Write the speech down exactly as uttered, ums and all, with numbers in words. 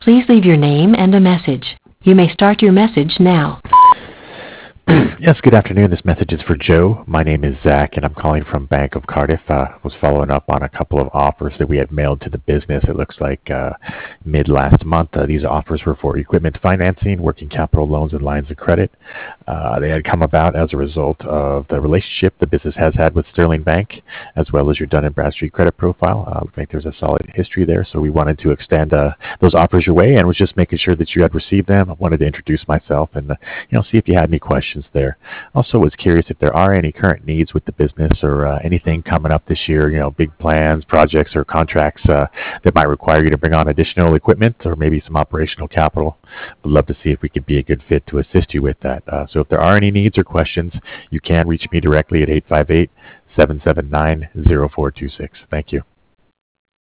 Please leave your name and a message. You may start your message now. Yes, good afternoon. This message is for Joe. My name is Zach, and I'm calling from Bank of Cardiff. I uh, was following up on a couple of offers that we had mailed to the business. It looks like uh, mid last month. Uh, these offers were for equipment financing, working capital loans, and lines of credit. Uh, they had come about as a result of the relationship the business has had with Sterling Bank, as well as your Dun and Bradstreet credit profile. Uh, I think there's a solid history there, so we wanted to extend uh, those offers your way, and was just making sure that you had received them. I wanted to introduce myself and uh, you know see if you had any questions there. Also was curious if there are any current needs with the business or uh, anything coming up this year, you know, big plans, projects, or contracts uh, that might require you to bring on additional equipment or maybe some operational capital. Would love to see if we could be a good fit to assist you with that. Uh, so if there are any needs or questions, you can reach me directly at eight five eight, seven seven nine, zero four two six. Thank you.